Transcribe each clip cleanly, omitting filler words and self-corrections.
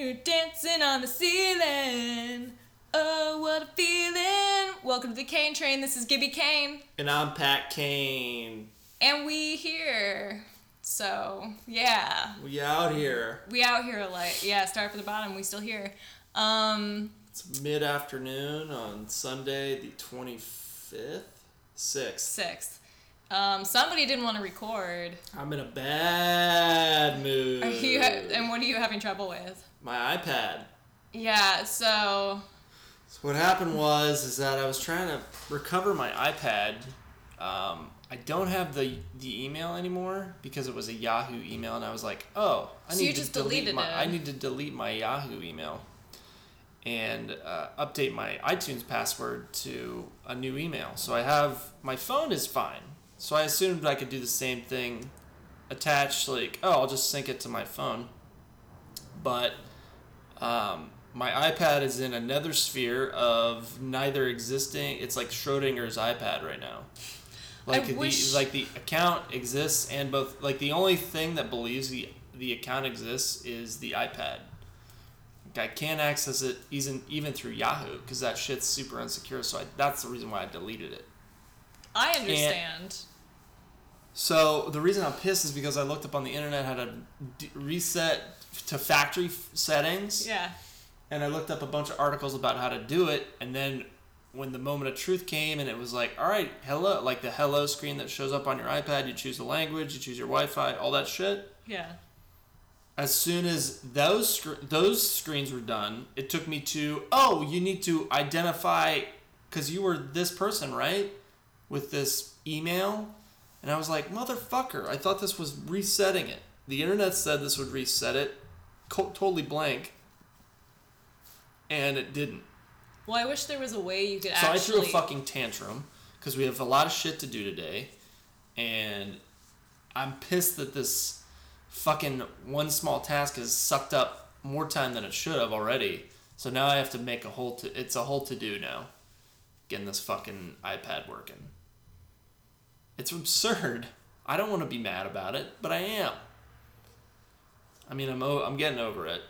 dancing on the ceiling. Oh, what a feeling. Welcome to the Kane Train. This is Gibby Kane. And I'm Pat Kane. And we here. So, yeah. We out here. We out here, like, yeah, start from the bottom. We still here. It's mid-afternoon on Sunday, the 25th? 6th. Somebody didn't want to record. I'm in a bad mood. And what are you having trouble with? My iPad. Yeah, so what happened is that I was trying to recover my iPad. I don't have the email anymore because it was a Yahoo email, and I was like, I need to delete my Yahoo email and update my iTunes password to a new email. So my phone is fine. So I assumed I could do the same thing, attach I'll just sync it to my phone. But my iPad is in another sphere of neither existing. It's like Schrodinger's iPad right now. The account exists, and both the only thing that believes the account exists is the iPad. I can't access it even through Yahoo because that shit's super insecure. So that's the reason why I deleted it. I understand. So the reason I'm pissed is because I looked up on the internet how to reset to factory settings. Yeah. And I looked up a bunch of articles about how to do it, and then when the moment of truth came and it was like, all right, hello, like the hello screen that shows up on your iPad, you choose the language, you choose your Wi-Fi, all that shit. Yeah. As soon as those screens were done, it took me to, you need to identify, because you were this person, right? With this email. And I was like, motherfucker, I thought this was resetting it. The internet said this would reset it. Totally blank. And it didn't. Well, I wish there was a way you could So I threw a fucking tantrum because we have a lot of shit to do today. And I'm pissed that this fucking one small task has sucked up more time than it should have already. So now I have to make it's a whole to-do now. Getting this fucking iPad working. It's absurd. I don't want to be mad about it, but I am. I mean, I'm getting over it.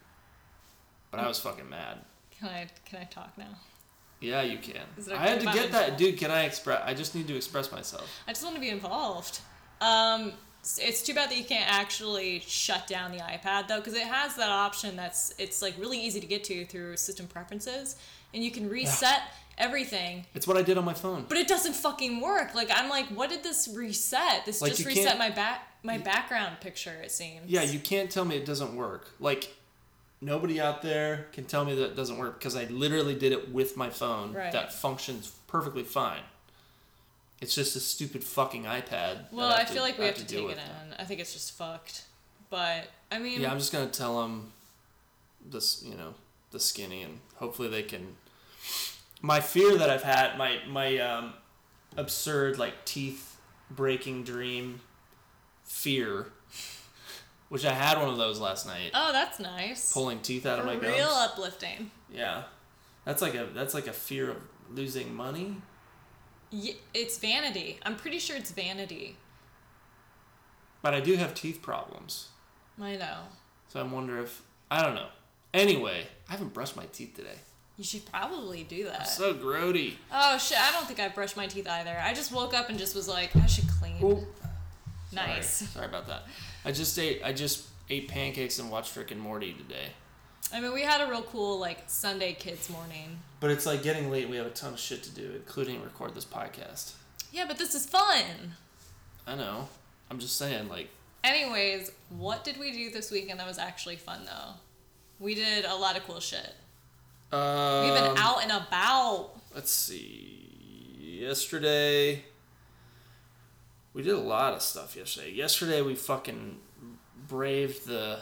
But I was fucking mad. Can I talk now? Yeah, you can. Okay I had to get that, dude. I just need to express myself. I just want to be involved. It's too bad that you can't actually shut down the iPad though, because it has that option it's like really easy to get to through system preferences, and you can reset everything. It's what I did on my phone. But it doesn't fucking work. Like, I'm like, what did this reset? This just reset my background picture, it seems. Yeah, you can't tell me it doesn't work. Like, nobody out there can tell me that it doesn't work because I literally did it with my phone. Right. That functions perfectly fine. It's just a stupid fucking iPad. Well, I feel like we have to take it in. I think it's just fucked. But, I mean... Yeah, I'm just going to tell them the skinny, and hopefully they can... My fear that I've had, my absurd, teeth-breaking dream fear, which I had one of those last night. Oh, that's nice. Pulling teeth out of my gums. Real uplifting. Yeah. That's like a fear of losing money. Yeah, it's vanity. I'm pretty sure it's vanity. But I do have teeth problems. I know. So I wonder if... I don't know. Anyway, I haven't brushed my teeth today. You should probably do that. I'm so grody. Oh, shit. I don't think I brushed my teeth either. I just woke up and just was like, I should clean. Ooh. Nice. Sorry about that. I just ate pancakes and watched Rick and Morty today. I mean, we had a real cool, Sunday kids morning. But it's, getting late. We have a ton of shit to do, including record this podcast. Yeah, but this is fun. I know. I'm just saying, Anyways, what did we do this weekend that was actually fun, though? We did a lot of cool shit. We've been out and about. Let's see. Yesterday, we did a lot of stuff yesterday. Yesterday, we fucking braved the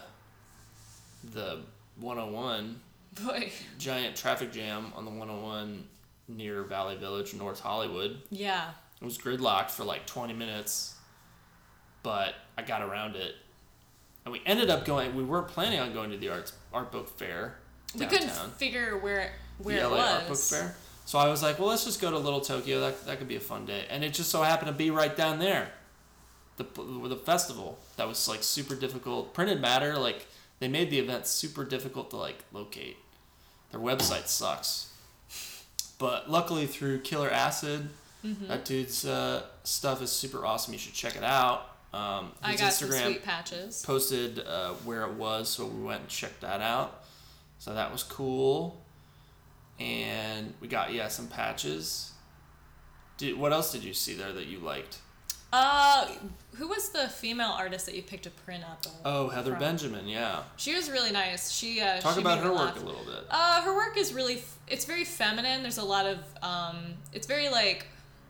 101. Boy. Giant traffic jam on the 101 near Valley Village, North Hollywood. Yeah. It was gridlocked for 20 minutes, but I got around it. And we ended up going, we weren't planning on going to the art book fair downtown. We couldn't figure where the it LA was. Art Book Fair. So I was like, well, let's just go to Little Tokyo. That could be a fun day. And it just so happened to be right down there. The festival that was super difficult. Printed matter, they made the event super difficult to like locate. Their website sucks. But luckily through Killer Acid, that dude's stuff is super awesome. You should check it out. I got some sweet patches. Posted where it was, so we went and checked that out. So that was cool. And we got some patches. What else did you see there that you liked? Who was the female artist that you picked a print up of? Oh, Heather Benjamin, yeah. She was really nice. She talk she about made her me work laugh. a little bit. Her work is really it's very feminine. There's a lot of it's very like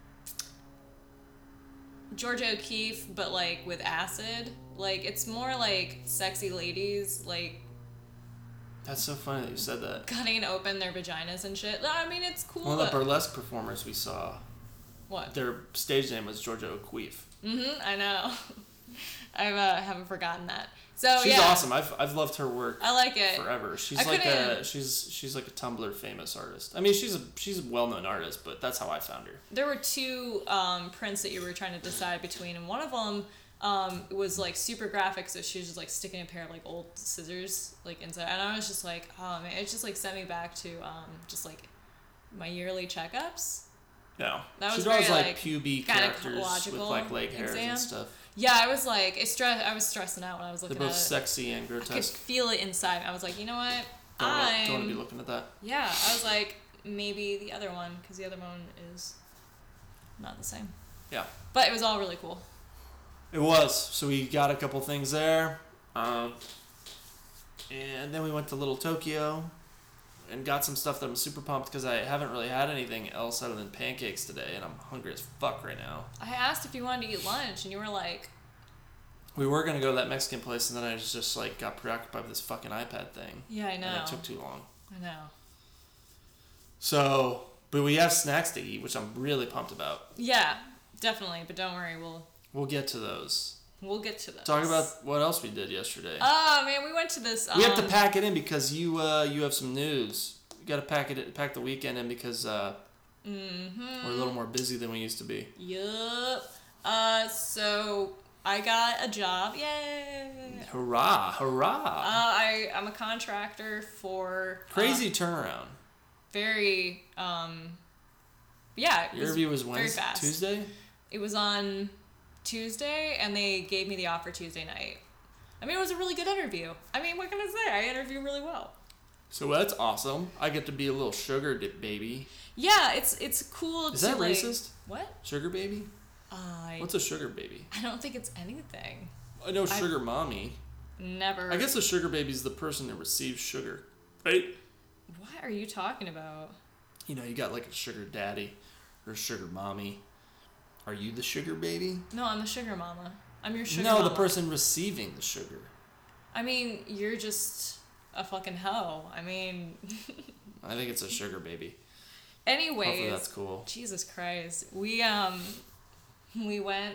Georgia O'Keeffe, but like with acid. Like it's more like sexy ladies like. That's so funny that you said that. Cutting open their vaginas and shit. I mean, it's cool. One of the burlesque performers we saw. What? Their stage name was Georgia O'Keeffe. I know. I haven't forgotten that. So she's awesome. I've loved her work. I like it forever. She's like a Tumblr famous artist. I mean, she's a well-known artist, but that's how I found her. There were two prints that you were trying to decide between, and one of them was like super graphic, so she was just like sticking a pair of like old scissors like inside, and I was just like, oh man, it just like sent me back to just like my yearly checkups. Yeah, that was she draws very, like puby characters with like leg hairs and stuff. Yeah, I was like, I was stressing out when I was looking at it. They're both sexy and grotesque. I could feel it inside. I was like, you know what? Don't want to be looking at that. Yeah, I was like, maybe the other one, because the other one is not the same. Yeah. But it was all really cool. It was. So we got a couple things there. And then we went to Little Tokyo and got some stuff that I'm super pumped because I haven't really had anything else other than pancakes today, and I'm hungry as fuck right now. I asked if you wanted to eat lunch, and you were like... We were going to go to that Mexican place, and then I just like got preoccupied with this fucking iPad thing. Yeah, I know. And it took too long. I know. So, but we have snacks to eat, which I'm really pumped about. Yeah, definitely, but don't worry, we'll get to those. We'll get to those. Talk about what else we did yesterday. Oh man, we went to this. We have to pack it in because you have some news. You got to pack the weekend in because we're a little more busy than we used to be. Yup. So I got a job. Yay! Hurrah! Hurrah! I'm a contractor for crazy turnaround. Very yeah. Your interview was Wednesday, fast. Tuesday. It was on Tuesday, and they gave me the offer Tuesday night. I mean, it was a really good interview. I mean, what can I say? I interviewed really well. So that's awesome. I get to be a little sugar baby. Yeah, it's cool. Is that racist? What? Sugar baby? What's a sugar baby? I don't think it's anything. I know sugar mommy. Never. I guess a sugar baby is the person that receives sugar, right? What are you talking about? You know, you got like a sugar daddy or a sugar mommy. Are you the sugar baby? No, I'm the sugar mama. I'm your sugar mama. mama. The person receiving the sugar. I mean, you're just a fucking hoe. I mean... I think it's a sugar baby. Anyways. Hopefully that's cool. Jesus Christ. We went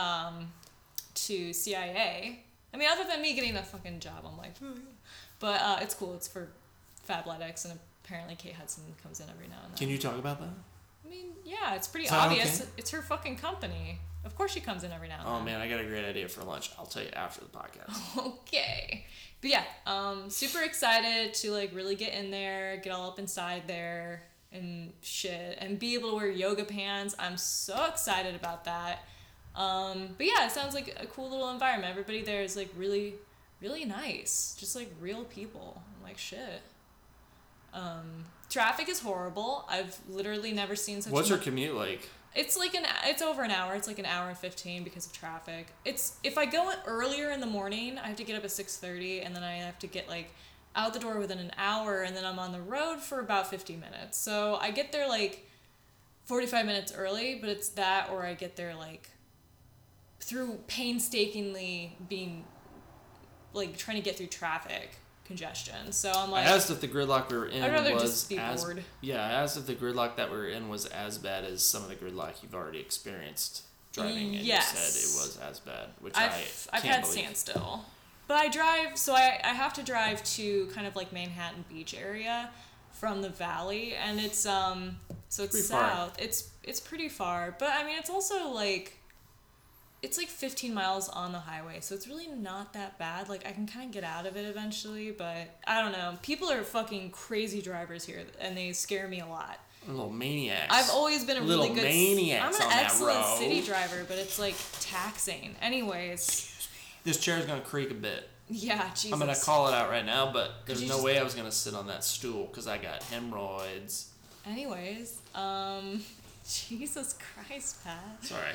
to CIA. I mean, other than me getting a fucking job, I'm like... But it's cool. It's for Fabletics, and apparently Kate Hudson comes in every now and then. Can you talk about that? I mean, yeah, it's pretty obvious. Okay? It's her fucking company. Of course she comes in every now and then. Oh, man, I got a great idea for lunch. I'll tell you after the podcast. Okay. But yeah, super excited to, like, really get in there, get all up inside there and shit, and be able to wear yoga pants. I'm so excited about that. But yeah, it sounds like a cool little environment. Everybody there is, like, really, really nice. Just, like, real people. I'm like, shit. Traffic is horrible. I've literally never seen such. What's your commute like? It's like it's over an hour. It's like an hour and 15 because of traffic. If I go earlier in the morning, I have to get up at 6:30, and then I have to get like out the door within an hour, and then I'm on the road for about 50 minutes. So I get there like 45 minutes early, but it's that, or I get there like through painstakingly being like trying to get through traffic congestion. So I'm like, I asked if the gridlock we were in I'd rather was just be bored. Yeah, I asked if the gridlock that we were in was as bad as some of the gridlock you've already experienced driving, and yes. You said it was as bad, which I've had standstill. But I drive, so I have to drive to kind of like Manhattan Beach area from the valley, and it's so it's south. Far. It's pretty far, but I mean it's also like it's like 15 miles on the highway, so it's really not that bad. Like, I can kind of get out of it eventually, but I don't know. People are fucking crazy drivers here, and they scare me a lot. Little maniacs. I've always been a really good... maniacs I'm an on excellent that road. city driver, but it's, like, taxing. Anyways. This chair's gonna creak a bit. Yeah, Jesus. I'm gonna call it out right now, but there's no way I was gonna sit on that stool because I got hemorrhoids. Anyways, Jesus Christ, Pat. Sorry.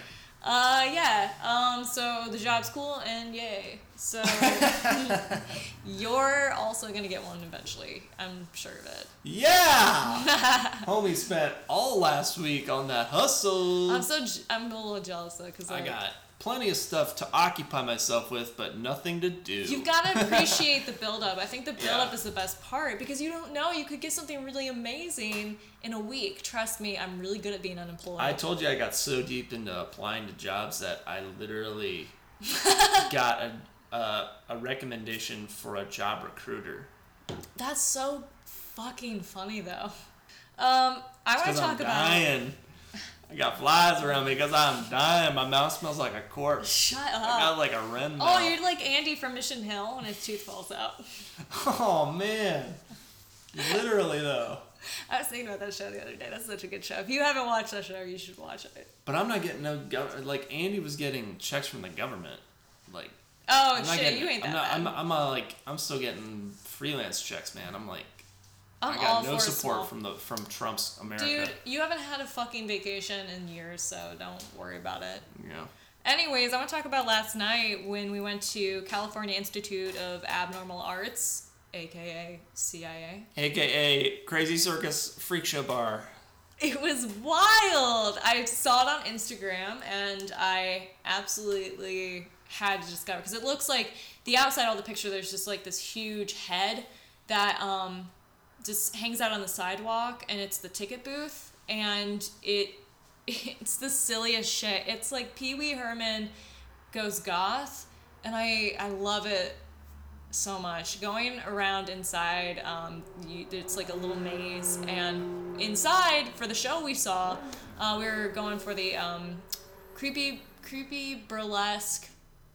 So the job's cool and yay. So you're also gonna get one eventually. I'm sure of it. Yeah! Homie spent all last week on that hustle. I'm a little jealous though, because I got plenty of stuff to occupy myself with, but nothing to do. You've got to appreciate the build-up. I think the build-up is the best part, because you don't know. You could get something really amazing in a week. Trust me, I'm really good at being unemployed. I told you I got so deep into applying to jobs that I literally got a recommendation for a job recruiter. That's so fucking funny, though. I want to talk about... I got flies around me because I'm dying. My mouth smells like a corpse. Shut up. I got like a Ren mouth. Oh, you're like Andy from Mission Hill when his tooth falls out. Oh, man. Literally, though. I was thinking about that show the other day. That's such a good show. If you haven't watched that show, you should watch it. But I'm not getting no... Like, Andy was getting checks from the government. Like... Oh, shit, you ain't that bad. I'm still getting freelance checks, man. I'm like... I got no support from Trump's America. Dude, you haven't had a fucking vacation in years, so don't worry about it. Yeah. Anyways, I want to talk about last night when we went to California Institute of Abnormal Arts, aka CIA. AKA Crazy Circus Freak Show Bar. It was wild! I saw it on Instagram, and I absolutely had to discover, because it looks like the outside of the picture, there's just like this huge head that just hangs out on the sidewalk, and it's the ticket booth, and it's the silliest shit. It's like Pee Wee Herman goes goth, and I love it so much. Going around inside, it's like a little maze, and inside for the show we saw, we were going for the creepy burlesque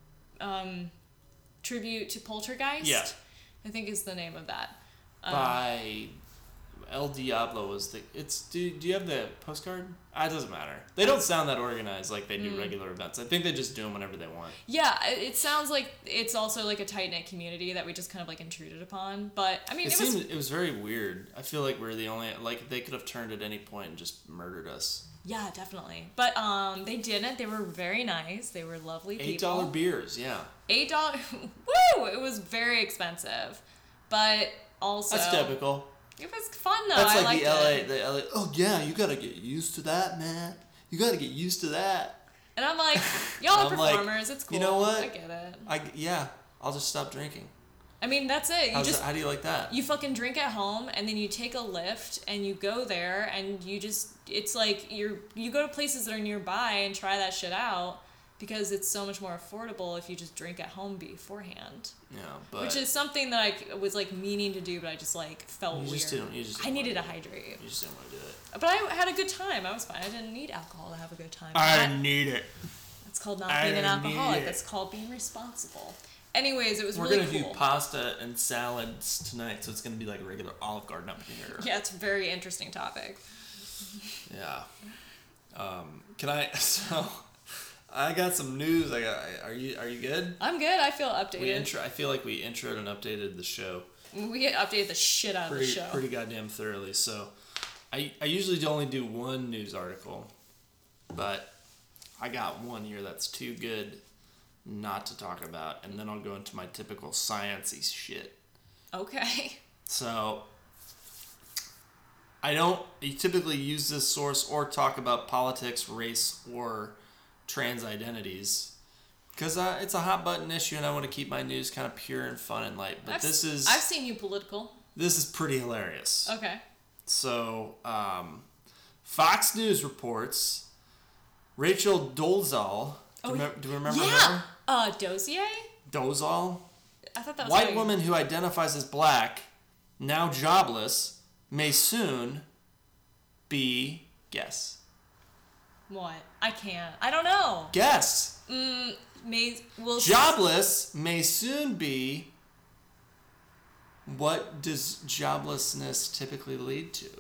tribute to Poltergeist. Yeah. I think is the name of that. By El Diablo was the... Do you have the postcard? It doesn't matter. They don't sound that organized like they do regular events. I think they just do them whenever they want. Yeah, it sounds like it's also like a tight-knit community that we just kind of like intruded upon. But, I mean, it was very weird. I feel like we're the only... Like, they could have turned at any point and just murdered us. Yeah, definitely. But they didn't. They were very nice. They were lovely people. $8 beers, yeah. $8... Woo! It was very expensive. But... Also, that's typical. It was fun though. That's I like liked the LA. Oh yeah, you gotta get used to that, man. You gotta get used to that. And I'm like, y'all are performers. Like, it's cool. You know what? I get it. I'll just stop drinking. I mean, that's it. How do you like that? You fucking drink at home, and then you take a Lyft, and you go there, and it's like you go to places that are nearby and try that shit out. Because it's so much more affordable if you just drink at home beforehand. Yeah, but... Which is something that I was, like, meaning to do, but I just, like, felt weird. I needed to hydrate. You just didn't want to do it. But I had a good time. I was fine. I didn't need alcohol to have a good time. I need it. That's called not being an alcoholic. That's called being responsible. Anyways, it was really cool. We're going to do pasta and salads tonight, so it's going to be like a regular Olive Garden up here. Yeah, it's a very interesting topic. Yeah. I got some news. Are you good? I'm good. I feel updated. I feel like we introed and updated the show. We updated the shit out of the show. Pretty goddamn thoroughly. So, I usually only do one news article, but I got one here that's too good not to talk about, and then I'll go into my typical science-y shit. Okay. So, I don't typically use this source or talk about politics, race, or trans identities because it's a hot button issue and I want to keep my news kind of pure and fun and light, but I've seen you political. This is pretty hilarious. Okay. So Fox News reports Rachel Dolezal. Do you remember her? Dozier? Dolezal? I thought that was white woman who identifies as black, now jobless, may soon be guess. What? I can't. I don't know. Guess. Jobless may soon be. What does joblessness typically lead to?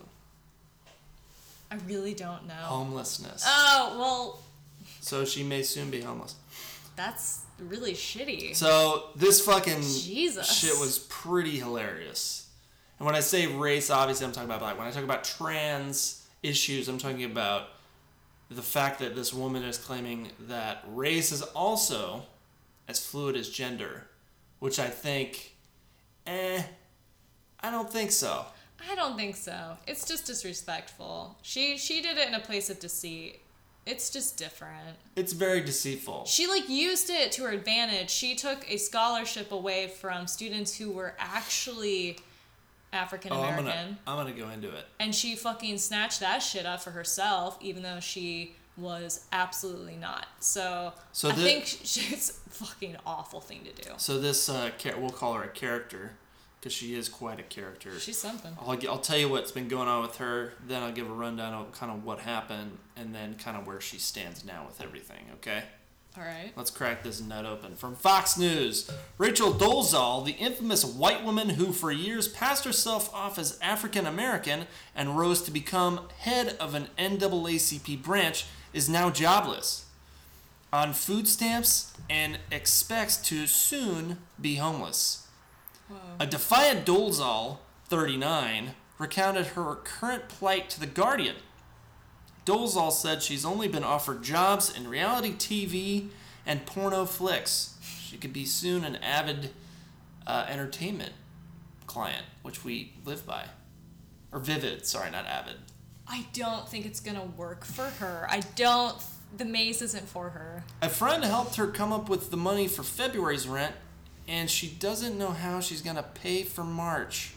I really don't know. Homelessness. Oh, well. So she may soon be homeless. That's really shitty. So this fucking Jesus. shit was pretty hilarious. And when I say race, obviously I'm talking about black. When I talk about trans issues, I'm talking about the fact that this woman is claiming that race is also as fluid as gender, which I think, I don't think so. I don't think so. It's just disrespectful. She did it in a place of deceit. It's just different. It's very deceitful. She used it to her advantage. She took a scholarship away from students who were actually African American. I'm gonna go into it. And she fucking snatched that shit up for herself, even though she was absolutely not. So I think it's a fucking awful thing to do. So this, we'll call her a character, because she is quite a character. She's something. I'll tell you what's been going on with her, then I'll give a rundown of kind of what happened, and then kind of where she stands now with everything, okay? All right. Let's crack this nut open. From Fox News, Rachel Dolezal, the infamous white woman who for years passed herself off as African American and rose to become head of an NAACP branch, is now jobless, on food stamps, and expects to soon be homeless. Whoa. A defiant Dolezal, 39, recounted her current plight to The Guardian. Dolezal said she's only been offered jobs in reality TV and porno flicks. She could be soon an avid entertainment client, which we live by. Or Vivid, sorry, not avid. I don't think it's gonna work for her. The maze isn't for her. A friend helped her come up with the money for February's rent, and she doesn't know how she's gonna pay for March.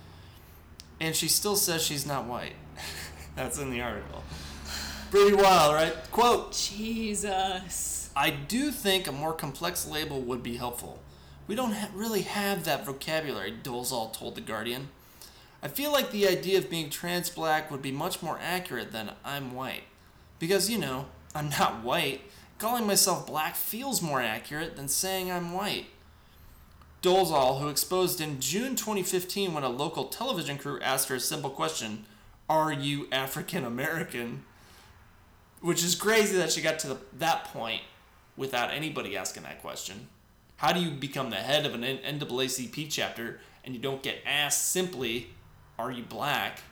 And she still says she's not white. That's in the article. Pretty wild, right? Quote, Jesus. I do think a more complex label would be helpful. We don't really have that vocabulary, Dolezal told The Guardian. I feel like the idea of being trans black would be much more accurate than I'm white. Because, I'm not white. Calling myself black feels more accurate than saying I'm white. Dolezal, who exposed in June 2015 when a local television crew asked her a simple question, "Are you African American?" Which is crazy that she got to that point without anybody asking that question. How do you become the head of an NAACP chapter and you don't get asked simply, "Are you black?"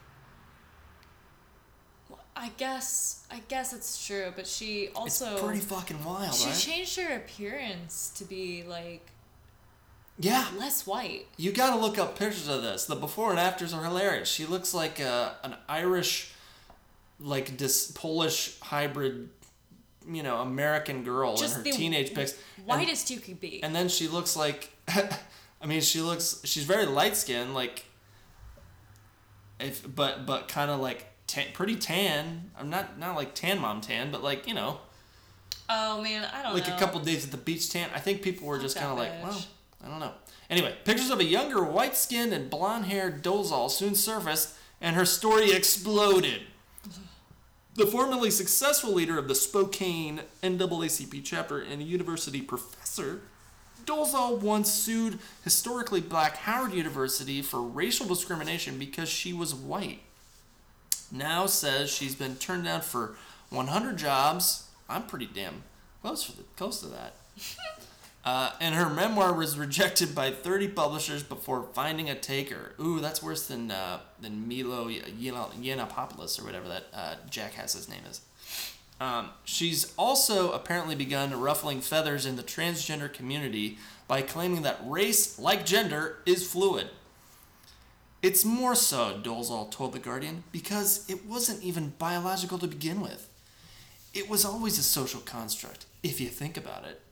Well, I guess it's true, but she also... It's pretty fucking wild, she right? She changed her appearance to be, yeah, less white. You gotta look up pictures of this. The before and afters are hilarious. She looks like an Irish... this Polish hybrid, American girl just in her teenage pics. Whitest you could be. And then she looks like, she's very light skinned, but kind of pretty tan. I'm not like tan mom tan, but Oh man, I don't know. A couple days at the beach tan. I think people were just kind of well, I don't know. Anyway, pictures of a younger white skinned and blonde haired Dolezal soon surfaced, and her story exploded. The formerly successful leader of the Spokane NAACP chapter and a university professor, Dolezal once sued historically black Howard University for racial discrimination because she was white. Now says she's been turned down for 100 jobs. I'm pretty damn close to that. And her memoir was rejected by 30 publishers before finding a taker. Ooh, that's worse than Milo Yiannopoulos or whatever that jackass's name is. She's also apparently begun ruffling feathers in the transgender community by claiming that race, like gender, is fluid. It's more so, Dolezal told The Guardian, because it wasn't even biological to begin with. It was always a social construct, if you think about it.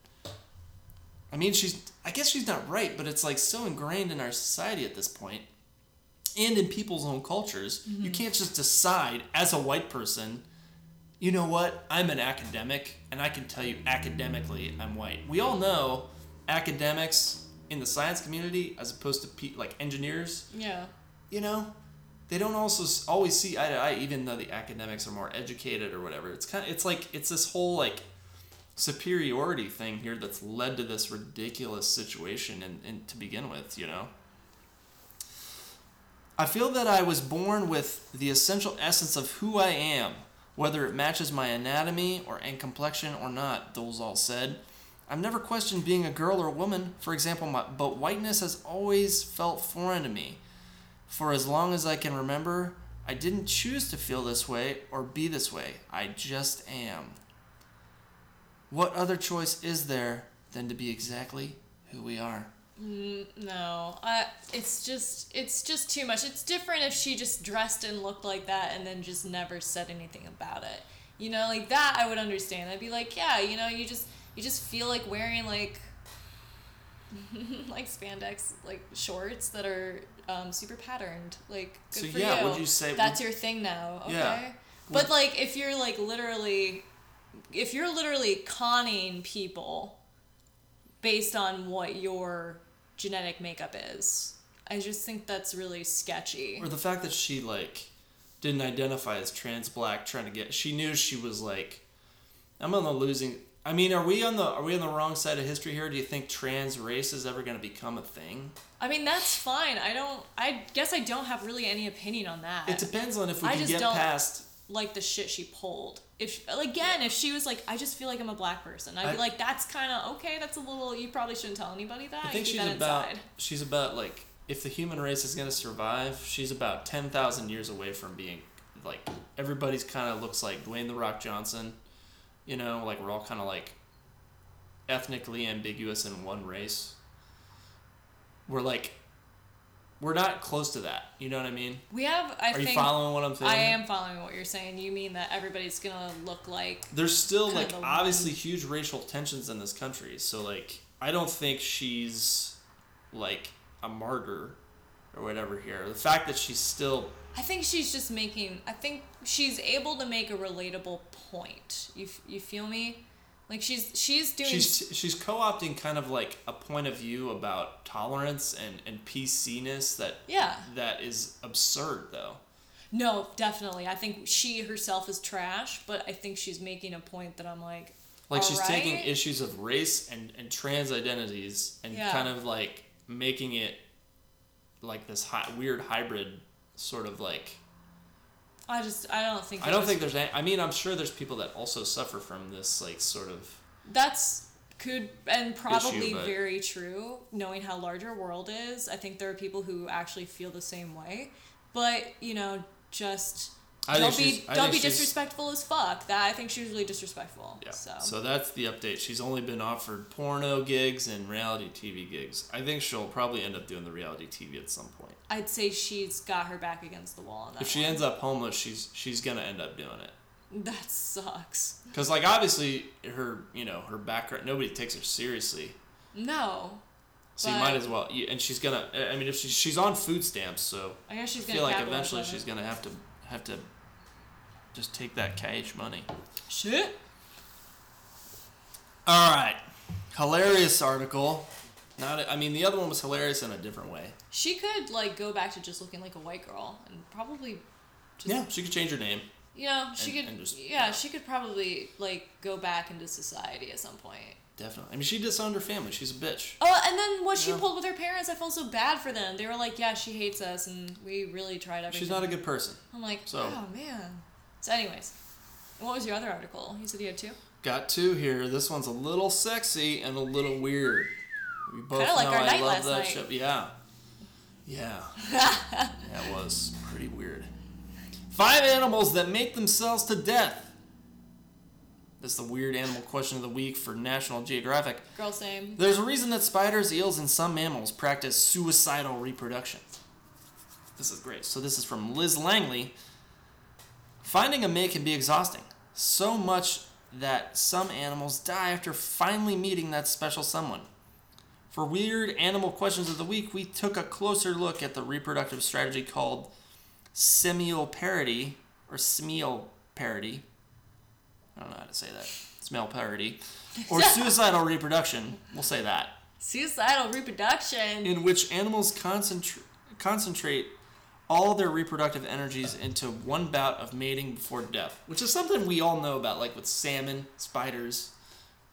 I guess she's not right, but it's so ingrained in our society at this point, and in people's own cultures. Mm-hmm. You can't just decide as a white person, you know what, I'm an academic, and I can tell you academically I'm white. We all know academics in the science community, as opposed to engineers. Yeah. They don't also always see eye to eye, even though the academics are more educated or whatever. It's this whole superiority thing here that's led to this ridiculous situation and to begin with, you know? I feel that I was born with the essential essence of who I am, whether it matches my anatomy and complexion or not, Dolezal said. I've never questioned being a girl or a woman, for example, but whiteness has always felt foreign to me. For as long as I can remember, I didn't choose to feel this way or be this way. I just am. What other choice is there than to be exactly who we are? No, it's just too much. It's different if she just dressed and looked like that and then just never said anything about it. You know, like that I would understand. I'd be like, yeah, you know, you just feel like wearing like like spandex like shorts that are super patterned. Like good so for yeah, you. Would you say that's your thing now? Okay. Yeah. But like if you're literally conning people based on what your genetic makeup is, I just think that's really sketchy. Or the fact that she like didn't identify as trans black, she knew she was like, I'm on the losing. I mean, are we on the wrong side of history here? Do you think trans race is ever going to become a thing? I mean, that's fine. I guess I don't have really any opinion on that. It depends on if we can get past like the shit she pulled. If she was like, I just feel like I'm a black person, I'd be like, that's kind of okay. That's a little. You probably shouldn't tell anybody that. I think she's about like, if the human race is gonna survive, she's about 10,000 years away from being like, everybody's kind of looks like Dwayne the Rock Johnson, you know, like we're all kind of like ethnically ambiguous in one race. We're not close to that. You know what I mean? Are you following what I'm saying? I am following what you're saying. You mean that everybody's gonna look like... There's still, like, obviously huge racial tensions in this country. So, like, I don't think she's, like, a martyr or whatever here. The fact that she's still... I think she's she's able to make a relatable point. You feel me? Like she's co-opting kind of like a point of view about tolerance and PC-ness that is absurd though. No, definitely. I think she herself is trash, but I think she's making a point that I'm like she's taking issues of race and trans identities and kind of like making it like this weird hybrid sort of like. I don't think there's any, I mean, I'm sure there's people that also suffer from this, like, sort of... Could and probably very true, knowing how large our world is. I think there are people who actually feel the same way. But, you know, just... Don't be disrespectful as fuck. I think she was really disrespectful. Yeah. So that's the update. She's only been offered porno gigs and reality TV gigs. I think she'll probably end up doing the reality TV at some point. I'd say she's got her back against the wall on that. If she ends up homeless, she's gonna end up doing it. That sucks. Because like obviously her background, nobody takes her seriously. No. So you might as well. And she's gonna. I mean, if she's on food stamps, so I guess she's gonna. I feel like eventually she's gonna have to. Just take that cash money. Shit. All right. Hilarious article. The other one was hilarious in a different way. She could, like, go back to just looking like a white girl and probably just... Yeah, she could change her name. You know, she could probably, like, go back into society at some point. Definitely. I mean, she disowned her family. She's a bitch. Oh, and then what she pulled with her parents, I felt so bad for them. They were like, yeah, she hates us, and we really tried everything. She's not a good person. I'm like, oh, man. So anyways, what was your other article? You said you had two? Got two here. This one's a little sexy and a little weird. We both know like our night I love last that night. show. Yeah. That was pretty weird. 5 animals that make themselves to death. That's the weird animal question of the week for National Geographic. Girl, same. There's a reason that spiders, eels, and some mammals practice suicidal reproduction. This is great. So this is from Liz Langley. Finding a mate can be exhausting, so much that some animals die after finally meeting that special someone. For Weird Animal Questions of the Week, we took a closer look at the reproductive strategy called semioparity, or semioparity. I don't know how to say that. Semioparity. Or suicidal reproduction. We'll say that. Suicidal reproduction. In which animals concentrate all their reproductive energies into one bout of mating before death, which is something we all know about, like with salmon, spiders,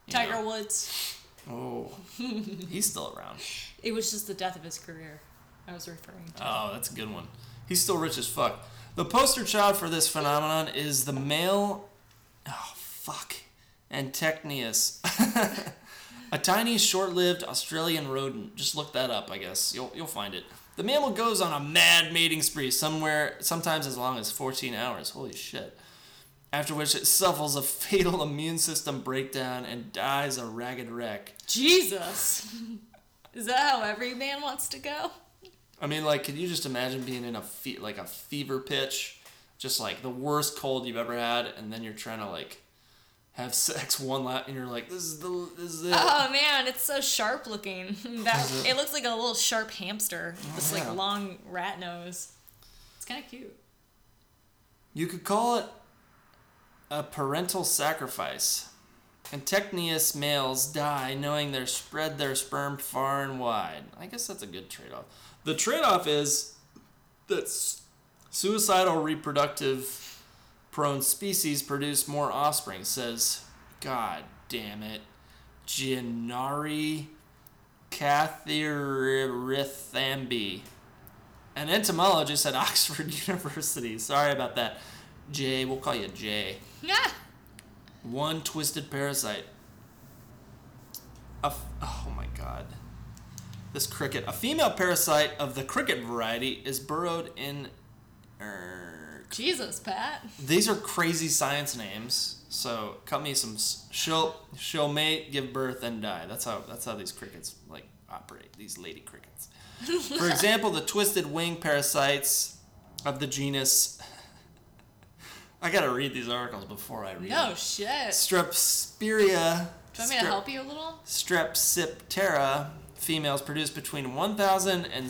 Tiger Woods. Oh, he's still around. It was just the death of his career I was referring to. Oh, that's a good one. He's still rich as fuck. The poster child for this phenomenon is the male... Oh, fuck. Antecnius. A tiny, short-lived Australian rodent. Just look that up, I guess. You'll find it. The mammal goes on a mad mating spree sometimes as long as 14 hours. Holy shit. After which it suffers a fatal immune system breakdown and dies a ragged wreck. Jesus! Is that how every man wants to go? I mean, like, could you just imagine being in a fever pitch? Just, like, the worst cold you've ever had, and then you're trying to, like, have sex one lap, and you're like, this is it. Oh, man, it's so sharp looking. It looks like a little sharp hamster with this, like, long rat nose. It's kind of cute. You could call it a parental sacrifice. Antecnius males die knowing they're spread their sperm far and wide. I guess that's a good trade-off. The trade-off is that suicidal reproductive prone species produce more offspring, says, God damn it, Gennari Cathirithambi, an entomologist at Oxford University. Sorry about that. Jay, we'll call you Jay. Yeah. One twisted parasite. Oh my god. This cricket. A female parasite of the cricket variety is burrowed in... Jesus, Pat. These are crazy science names. So cut me some... She'll mate, give birth, and die. That's how these crickets like operate. These lady crickets. For example, the twisted wing parasites of the genus... I gotta read these articles before I read them. No shit. Strepsiria. Do you want me to help you a little? Strepsiptera females produce between 1,000 and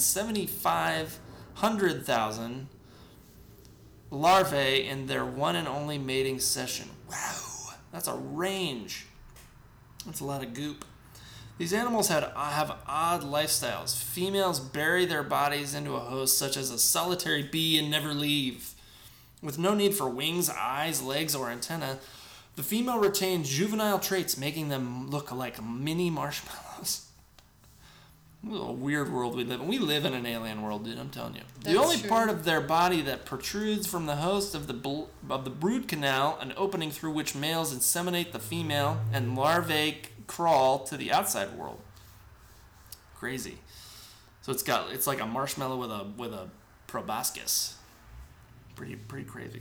7,500,000 larvae in their one and only mating session. Wow, that's a range. That's a lot of goop. These animals have odd lifestyles. Females bury their bodies into a host such as a solitary bee and never leave. With no need for wings, eyes, legs, or antenna, the female retains juvenile traits, making them look like mini marshmallows. What a weird world we live in. We live in an alien world, dude, I'm telling you. The only part of their body that protrudes from the host of the brood canal, an opening through which males inseminate the female and larvae crawl to the outside world. Crazy. So it's like a marshmallow with a proboscis. Pretty crazy.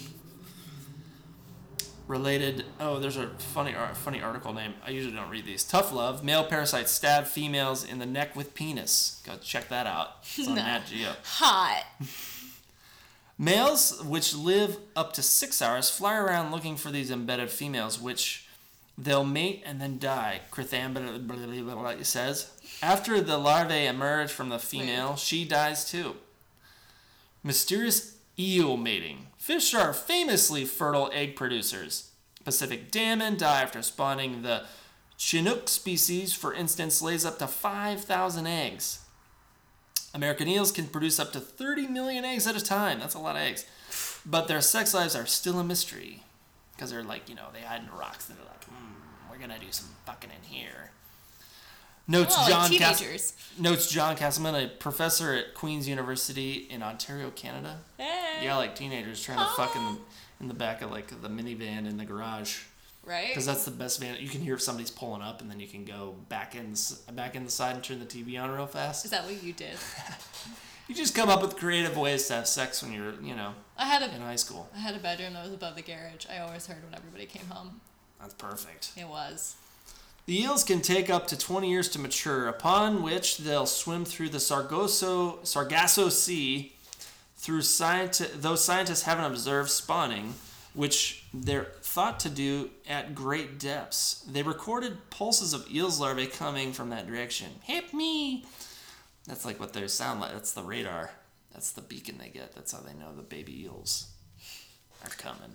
Related. Oh, there's a funny article name. I usually don't read these. Tough love. Male parasites stab females in the neck with penis. Go check that out. It's on Nat Geo. Hot. Males, which live up to 6 hours, fly around looking for these embedded females, which they'll mate and then die. Krithamba says. After the larvae emerge from the female, she dies too. Mysterious eel mating. Fish are famously fertile egg producers. Pacific salmon die after spawning. The Chinook species, for instance, lays up to 5,000 eggs. American eels can produce up to 30 million eggs at a time. That's a lot of eggs. But their sex lives are still a mystery. Because they're like, they hide in the rocks and they're like, we're going to do some fucking in here. Notes John Castleman, a professor at Queen's University in Ontario, Canada. Hey. Yeah, like teenagers trying to fuck in the back of like the minivan in the garage. Right. Because that's the best van. You can hear if somebody's pulling up, and then you can go back in the side and turn the TV on real fast. Is that what you did? You just come up with creative ways to have sex when you're, in high school. I had a bedroom that was above the garage. I always heard when everybody came home. That's perfect. It was. The eels can take up to 20 years to mature, upon which they'll swim through the Sargasso Sea, though scientists haven't observed spawning, which they're thought to do at great depths. They recorded pulses of eels larvae coming from that direction. Hit me! That's like what they sound like. That's the radar. That's the beacon they get. That's how they know the baby eels are coming.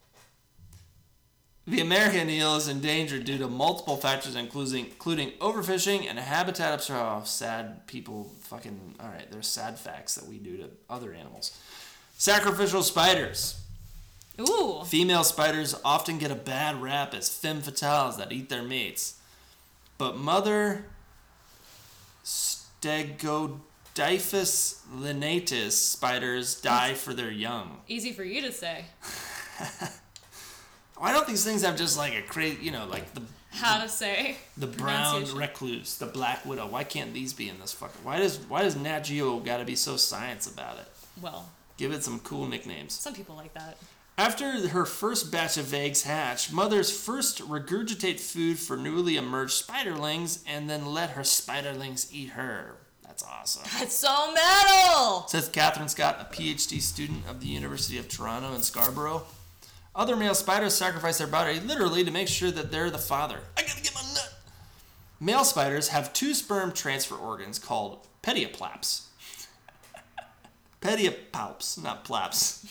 The American eel is endangered due to multiple factors, including overfishing and habitat obstruction. Oh, sad people fucking... Alright, there's sad facts that we do to other animals. Sacrificial spiders. Ooh. Female spiders often get a bad rap as femme fatales that eat their mates. But mother Stegodiphyus lineatus spiders die for their young. Easy for you to say. Why don't these things have just like a crazy, like the... How to say? The brown recluse, the black widow. Why can't these be in this fucking... Why does Nat Geo gotta be so science about it? Well... Give it some cool nicknames. Some people like that. After her first batch of eggs hatch, mothers first regurgitate food for newly emerged spiderlings and then let her spiderlings eat her. That's awesome. That's so metal! Says Catherine Scott, a PhD student of the University of Toronto in Scarborough. Other male spiders sacrifice their body literally to make sure that they're the father. I gotta get my nut! Male spiders have 2 sperm transfer organs called pedipalps. Pedipalps, not plaps.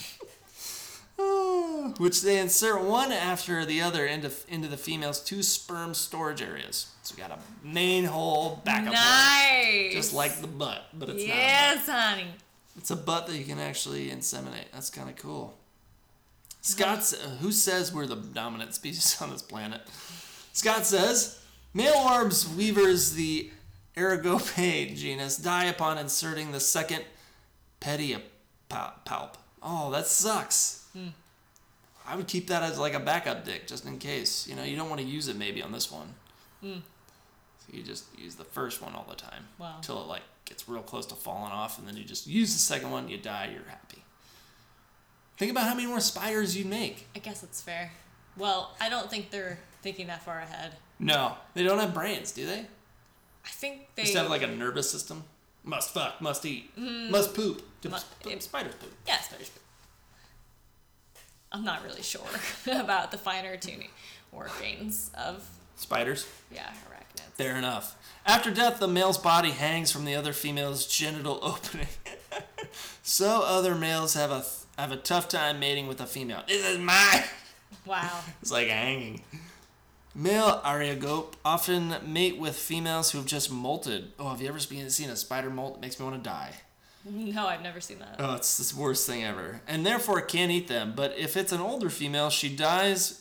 Which they insert one after the other into the female's 2 sperm storage areas. So we got a main hole, backup hole. Just like the butt, but it's not a butt. Yes, honey. It's a butt that you can actually inseminate. That's kind of cool. Scott, who says we're the dominant species on this planet? Scott says, male orbs weavers, the Erigope genus, die upon inserting the second pedipalp. Oh, that sucks. I would keep that as like a backup dick, just in case. You don't want to use it maybe on this one. So you just use the first one all the time. Wow. Until it gets real close to falling off, and then you just use the second one, you die, you're happy. Think about how many more spiders you'd make. I guess it's fair. Well, I don't think they're thinking that far ahead. No. They don't have brains, do they? I think they... Just have a nervous system. Must fuck, must eat, must poop. Spiders poop. Yeah, spiders poop. I'm not really sure about the finer tuning workings of... Spiders? Yeah, arachnids. Fair enough. After death, the male's body hangs from the other female's genital opening. So other males have a tough time mating with a female. This is mine! Wow. It's like hanging. Male Ariogope often mate with females who've just molted. Oh, have you ever seen a spider molt? It makes me want to die. No, I've never seen that. Oh, it's the worst thing ever. And therefore can't eat them. But if it's an older female, she dies.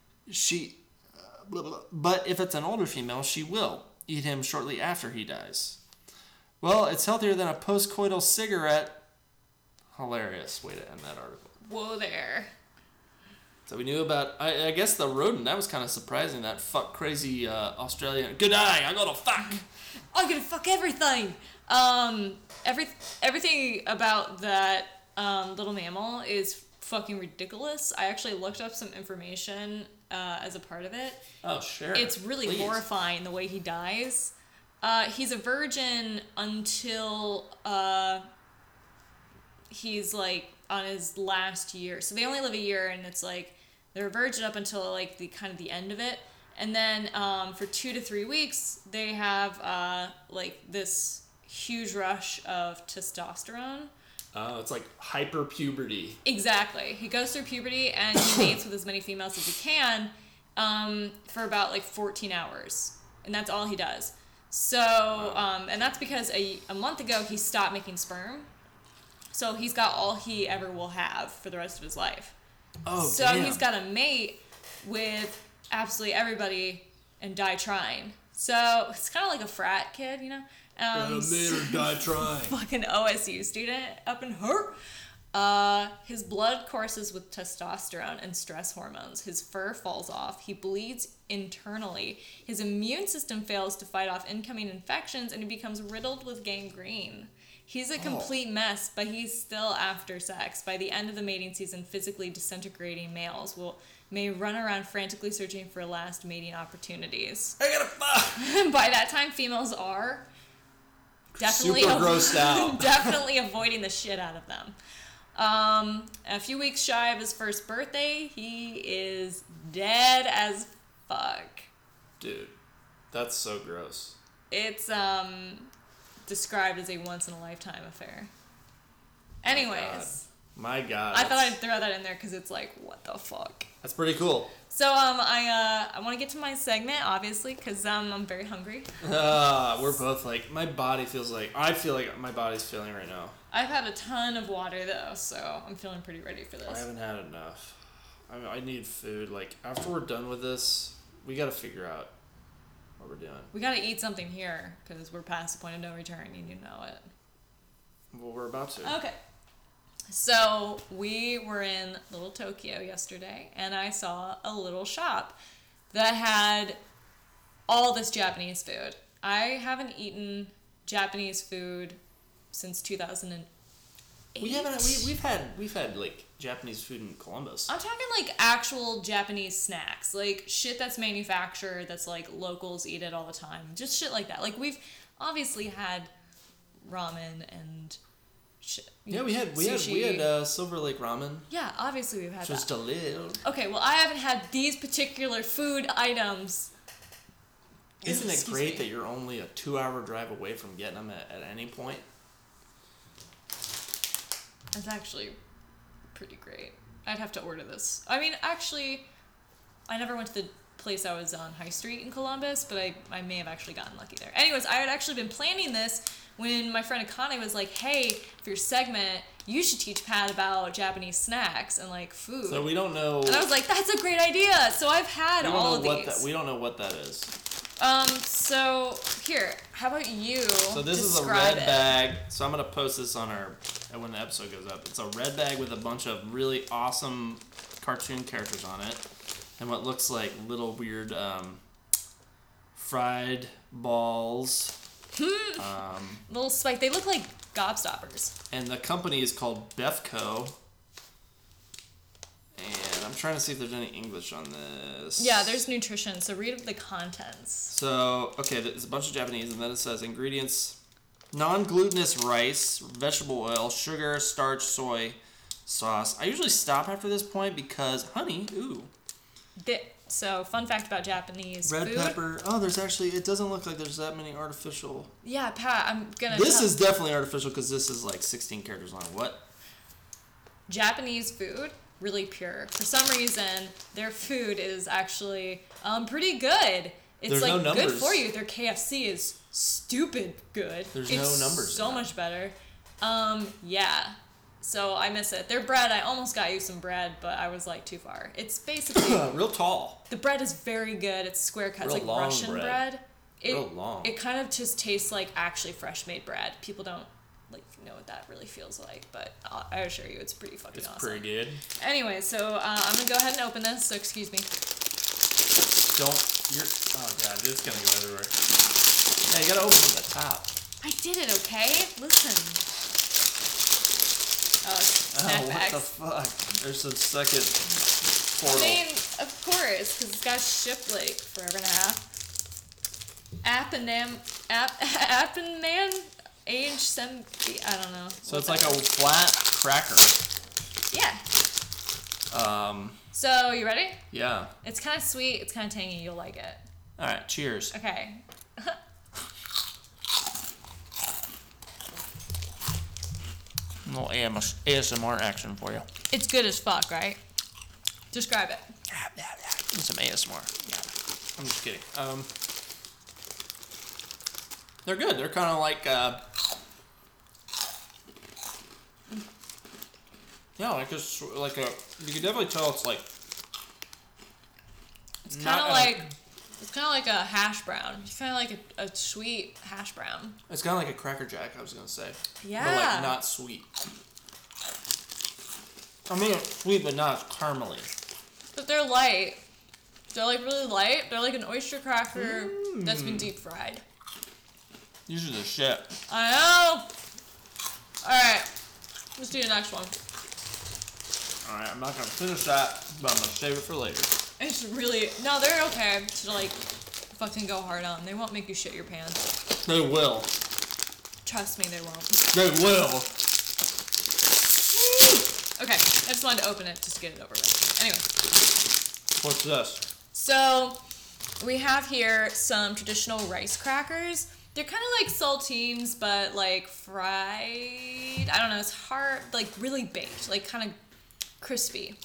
But if it's an older female, she will eat him shortly after he dies. Well, it's healthier than a post-coital cigarette. Hilarious way to end that article. Whoa there. So we knew about, I guess the rodent, that was kind of surprising, that fuck crazy Australian, good eye, I gotta fuck. I'm gonna fuck everything. Everything about that little mammal is fucking ridiculous. I actually looked up some information as a part of it. Oh, sure. It's really horrifying the way he dies. He's a virgin until he's on his last year. So they only live a year, and it's they're a virgin up until the end of it. And then for 2 to 3 weeks, they have this huge rush of testosterone. Oh, it's like hyper puberty. Exactly. He goes through puberty and he mates with as many females as he can for about 14 hours. And that's all he does. So, and that's because a month ago he stopped making sperm. So he's got all he ever will have for the rest of his life. Oh, so damn. He's got to mate with absolutely everybody and die trying. So it's kind of like a frat kid, mate or die trying. Fucking OSU student up in her. His blood courses with testosterone and stress hormones. His fur falls off. He bleeds internally. His immune system fails to fight off incoming infections, and he becomes riddled with gangrene. He's a complete mess, but he's still after sex. By the end of the mating season, physically disintegrating males may run around frantically searching for last mating opportunities. I gotta fuck! By that time, females are definitely super grossed out. Definitely avoiding the shit out of them. A few weeks shy of his first birthday, he is dead as fuck. Dude, that's so gross. It's described as a once-in-a-lifetime affair. Anyways. My God. I thought I'd throw that in there because it's what the fuck? That's pretty cool. So, I want to get to my segment, obviously, because I'm very hungry. We're both my body feels I feel like my body's feeling right now. I've had a ton of water, though, so I'm feeling pretty ready for this. I haven't had enough. I need food. Like, after we're done with this, we got to figure out what we're doing. We got to eat something here because we're past the point of no return. You know it. Well, we're about to. Okay. So we were in Little Tokyo yesterday, and I saw a little shop that had all this Japanese food. I haven't eaten Japanese food since 2008. We've had like Japanese food in Columbus. I'm talking like actual Japanese snacks, like shit that's manufactured, that's like locals eat it all the time, just shit like that. Like we've obviously had ramen and shit. Yeah, we had Silver Lake ramen. Yeah, obviously we've had Just that. a little. Okay, well I haven't had these particular food items. Isn't it great that you're only a 2-hour drive away from getting them at any point? That's actually pretty great. I'd have to order this. I mean, actually, I never went to the place I was on High Street in Columbus, but I may have actually gotten lucky there. Anyways, I had actually been planning this when my friend Akane was like, hey, for your segment, you should teach Pat about Japanese snacks and like food. So we don't know. And I was like, that's a great idea. So I've had all of these. We don't know what that is. So here, how about you? So this is a red bag. So I'm gonna post this on when the episode goes up. It's a red bag with a bunch of really awesome cartoon characters on it, and what looks like little weird fried balls. Little spike. They look like gobstoppers. And the company is called Befco. And I'm trying to see if there's any English on this. Yeah, there's nutrition, so read the contents. So, okay, there's a bunch of Japanese, and then it says ingredients: non-glutinous rice, vegetable oil, sugar, starch, soy sauce. I usually stop after this point because honey, ooh. So, fun fact about Japanese red food. pepper. Oh, it doesn't look like there's that many artificial. Yeah, Pat, I'm gonna This is definitely artificial because this is like 16 characters long. What? Japanese food, really pure. For some reason, their food is actually pretty good. It's There's like no good numbers. for you. Their KFC is stupid good. There's it's no numbers. So much better. Yeah. So I miss it. Their bread, I almost got you some bread, but I was like too far. It's basically real tall. The bread is very good. It's square cut. It's Real like long Russian bread. Real long. It kind of just tastes like actually fresh made bread. People don't like know what that really feels like, but I assure you, it's pretty fucking awesome. It's pretty good. Anyway, so I'm gonna go ahead and open this. So excuse me. Oh god, it's gonna go everywhere. Yeah, you gotta open from the top. I did it. Okay, listen. Snack what bags. the fuck? There's a second portal. I mean, of course, because it's got shipped like forever and a half. Appanan age 70. I don't know. So it's like a flat cracker. Yeah. So you ready? Yeah. It's kind of sweet. It's kind of tangy. You'll like it. All right. Cheers. Okay. A little ASMR action for you. It's good as fuck, right? Describe it. Some ASMR. I'm just kidding. They're good. They're kind of like, you can definitely tell it's like. It's kind of like a hash brown. It's kind of like a sweet hash brown. It's kind of like a Cracker Jack, I was gonna say. Yeah. But like not sweet. I mean, it's sweet, but not as caramely. But they're light. They're like really light. They're like an oyster cracker that's been deep fried. These are the shit. I know. All right, let's do the next one. All right, I'm not gonna finish that, but I'm gonna save it for later. It's really they're okay to like fucking go hard on. They won't make you shit your pants. They will. Trust me, they won't. They will. Okay, I just wanted to open it just to get it over with. Anyway. What's this? So, we have here some traditional rice crackers. They're kind of like saltines, but like fried. I don't know, it's hard, like really baked, like kind of crispy.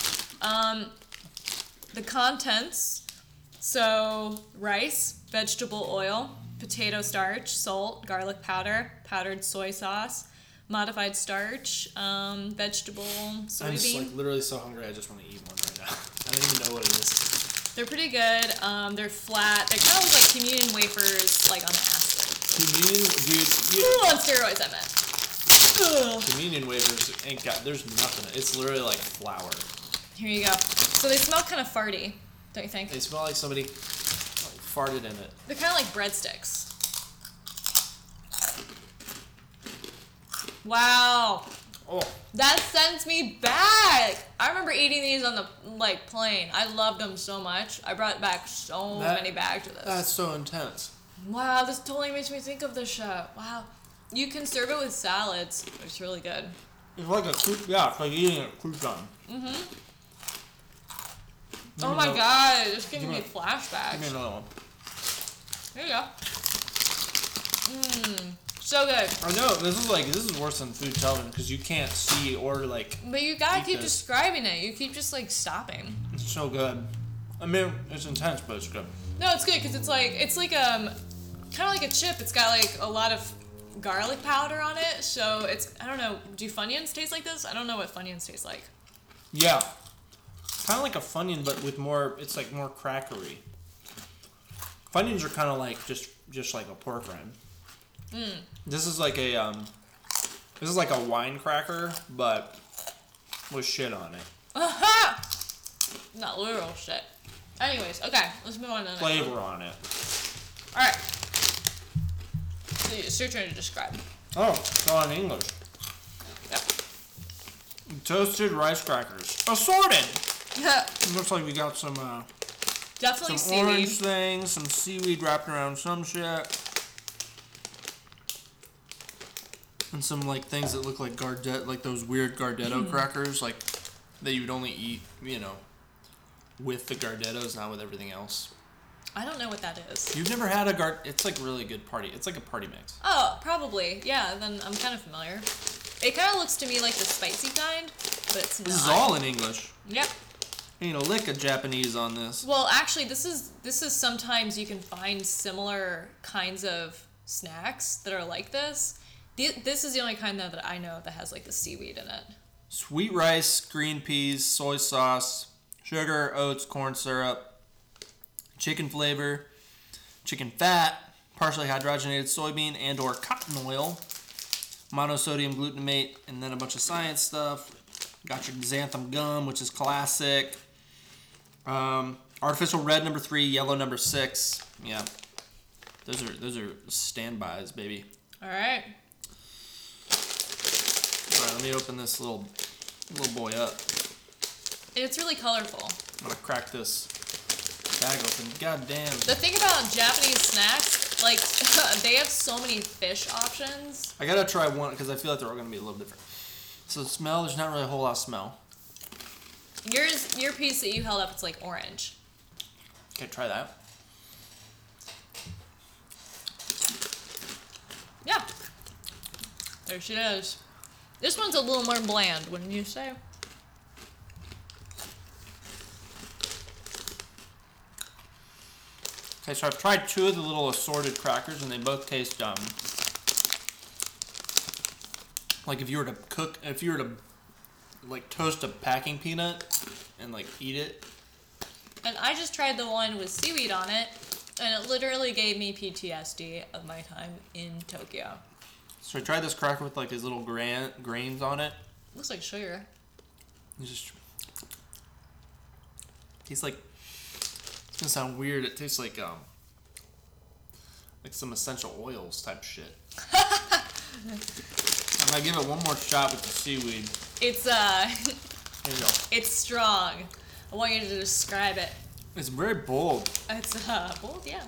The contents, so rice, vegetable oil, potato starch, salt, garlic powder, powdered soy sauce, modified starch, vegetable, soybean. I'm just like literally so hungry I just want to eat one right now. I don't even know what it is. They're pretty good. They're flat. They kind of look like communion wafers, like on acid. Communion, dude. Ooh, on steroids, I meant. Ugh. Communion wafers ain't got. There's nothing. It's literally like flour. Here you go. So they smell kind of farty, don't you think? They smell like somebody farted in it. They're kind of like breadsticks. Wow. Oh. That sends me back. I remember eating these on the plane. I loved them so much. I brought back so many bags of this. That's so intense. Wow, this totally makes me think of this show. Wow. You can serve it with salads. It's really good. It's like a it's like eating a crouton. Mm-hmm. Oh my god, it's giving me flashbacks. Give me another one. Here you go. So good. I know, this is worse than food television because you can't see or like. But you gotta keep describing it. You keep just like stopping. It's so good. I mean, it's intense, but it's good. No, it's good because it's like kind of like a chip. It's got like a lot of garlic powder on it, so it's, I don't know. Do Funyuns taste like this? I don't know what Funyuns taste like. Yeah, kind of like a Funyun, but with more. It's like more crackery. Funyuns are kind of like just like a pork rind. This is like a wine cracker, but with shit on it. Aha! Not literal shit. Anyways, okay, let's move on to the next Flavor one. on it. All right. So it's your turn to describe. Oh, it's all in English. Yep. Toasted rice crackers, assorted. Looks like we got some Definitely some seaweed. orange things, some seaweed wrapped around some shit. And some like things that look like like those weird Gardetto crackers, like that you would only eat, with the Gardettos, not with everything else. I don't know what that is. You've never had it's like really good party. It's like a party mix. Oh, probably. Yeah, then I'm kind of familiar. It kind of looks to me like the spicy kind, but it's not. This is all in English. Yep. Ain't a lick of Japanese on this. Well, actually, this is sometimes you can find similar kinds of snacks that are like this. This is the only kind that I know that has like the seaweed in it. Sweet rice, green peas, soy sauce, sugar, oats, corn syrup, chicken flavor, chicken fat, partially hydrogenated soybean and or cotton oil, monosodium glutamate, and then a bunch of science stuff. Got your xanthan gum, which is classic. Artificial red number 3, yellow number 6. Yeah, those are standbys, baby. All right. All right, let me open this little boy up. It's really colorful. I'm gonna crack this bag open. God damn. The thing about Japanese snacks, like they have so many fish options. I gotta try one because I feel like they're all gonna be a little different. So the smell, there's not really a whole lot of smell. Your piece that you held up, it's like orange. Okay, try that. Yeah. There she is. This one's a little more bland, wouldn't you say? Okay, so I've tried 2 of the little assorted crackers and they both taste like if you were to like toast a packing peanut and like eat it. And I just tried the one with seaweed on it, and it literally gave me PTSD of my time in Tokyo. So I tried this cracker with like these little grains on it. Looks like sugar. It just tastes like, it's gonna sound weird, it tastes like some essential oils type shit. I'm gonna give it one more shot with the seaweed. It's There you go. it's strong. I want you to describe it. It's very bold. It's bold, yeah.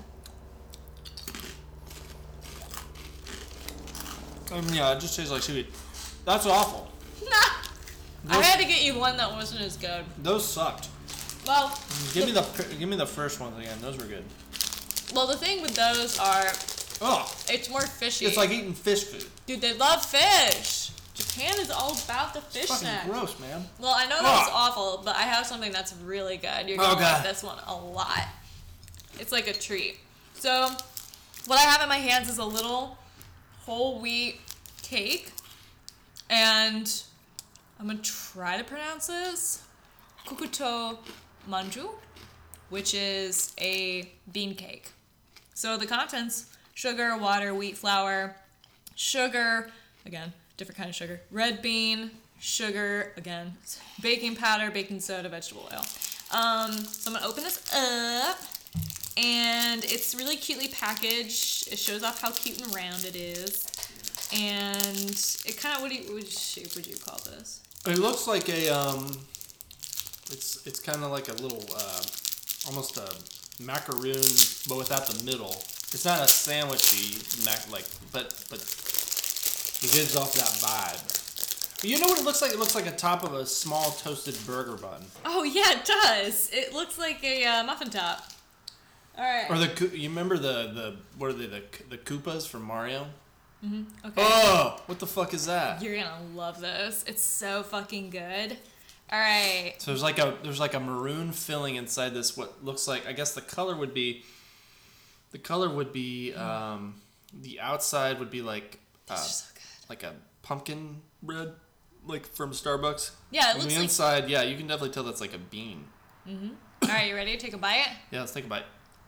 Yeah, it just tastes like seaweed. That's awful. I had to get you one that wasn't as good. Those sucked. Well, Give me the first ones again. Those were good. well, the thing with those are, Oh, it's more fishy. it's like eating fish food. Dude, they love fish. Japan is all about the fish It's fucking snack. gross, man. Well, I know that was awful, but I have something that's really good. You're gonna like this one a lot. It's like a treat. So, what I have in my hands is a little whole wheat cake, and I'm gonna try to pronounce this. kukuto manju, which is a bean cake. So the contents: sugar, water, wheat flour, sugar, again, different kind of sugar, red bean, sugar, again, baking powder, baking soda, vegetable oil. So I'm gonna open this up, and it's really cutely packaged. It shows off how cute and round it is, and it kind of, what shape would you call this? It looks like a it's kind of like a little almost a macaroon, but without the middle. It's not a sandwichy but it gives off that vibe. You know what it looks like? It looks like a top of a small toasted burger bun. Oh yeah, it does. It looks like a muffin top. All right. Or you remember the what are they, the Koopas from Mario? Mm-hmm. Okay. Oh, what the fuck is that? You're gonna love this. It's so fucking good. All right. So there's like a maroon filling inside this. What looks like, I guess the color would be the outside would be like so good. like a pumpkin bread, like from Starbucks. Yeah, it looks the like inside. Yeah, you can definitely tell that's like a bean. Mm-hmm. All right, you ready to take a bite? Yeah, let's take a bite.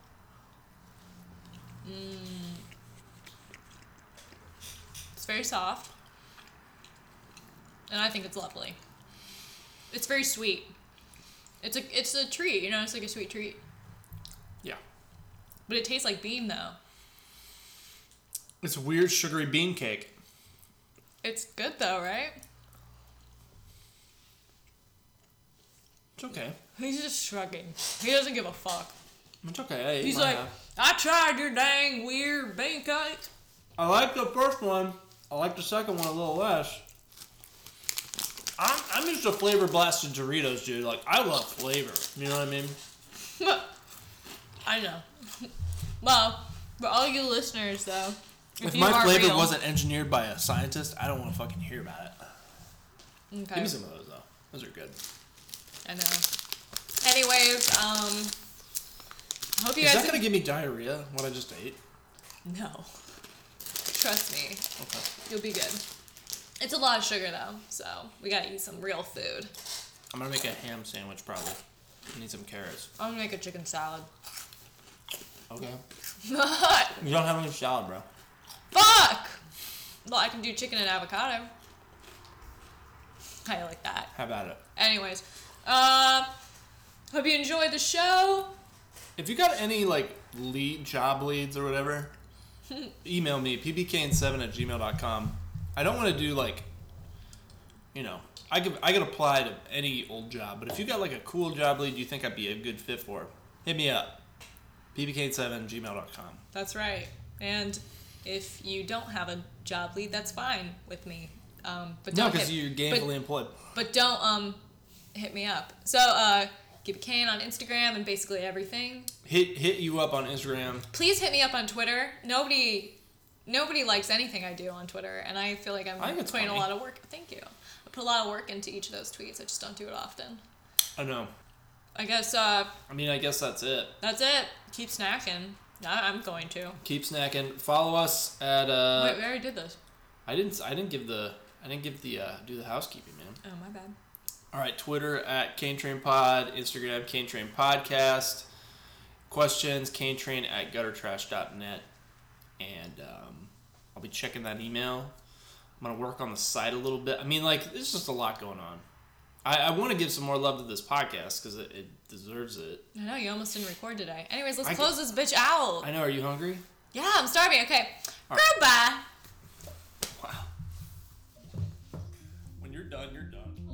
It's very soft, and I think it's lovely. It's very sweet. It's a treat, you know. It's like a sweet treat. Yeah. But it tastes like bean though. It's a weird sugary bean cake. It's good though, right? It's okay. He's just shrugging. He doesn't give a fuck. It's okay. He's like, I tried your dang weird bean cake. I like the first one. I like the second one a little less. I'm used to flavor blasted Doritos, dude. Like, I love flavor. You know what I mean? I know. Well, for all you listeners, though, if my flavor wasn't engineered by a scientist, I don't want to fucking hear about it. Okay. Give me some of those, though. Those are good. I know. Anyways, hope you guys... Is that going to give me diarrhea, what I just ate? No. Trust me. Okay. You'll be good. It's a lot of sugar, though, so we gotta eat some real food. I'm going to make a ham sandwich, probably. I need some carrots. I'm gonna make a chicken salad. Okay. You don't have any salad, bro. Fuck! Well, I can do chicken and avocado. How you like that? How about it? Anyways, hope you enjoyed the show. If you got any, like, job leads or whatever, email me, pbkn7@gmail.com. I don't want to do, like, you know, I could apply to any old job, but if you got, like, a cool job lead you think I'd be a good fit for, hit me up. pbkn7@gmail.com. That's right. And if you don't have a job lead, that's fine with me. But no, because you're gainfully employed. But don't hit me up. So Gibby Kane on Instagram and basically everything. Hit you up on Instagram. Please hit me up on Twitter. Nobody likes anything I do on Twitter, and I feel like I'm putting a lot of work. Thank you. I put a lot of work into each of those tweets. I just don't do it often. I know. I guess. I guess that's it. That's it. Keep snacking. I'm going to. Keep snacking. Follow us at. Wait, we already did this. I didn't give the do the housekeeping, man. Oh, my bad. All right, Twitter at CaneTrainPod, Instagram CaneTrainPodcast, questions canetrain@guttertrash.net, and I'll be checking that email. I'm gonna work on the site a little bit. I mean, like, there's just a lot going on. I want to give some more love to this podcast because it deserves it. I know, you almost didn't record today. Anyways, let's close this bitch out. I know. Are you hungry? Yeah, I'm starving. Okay. All right. Goodbye. Wow. When you're done, you're done.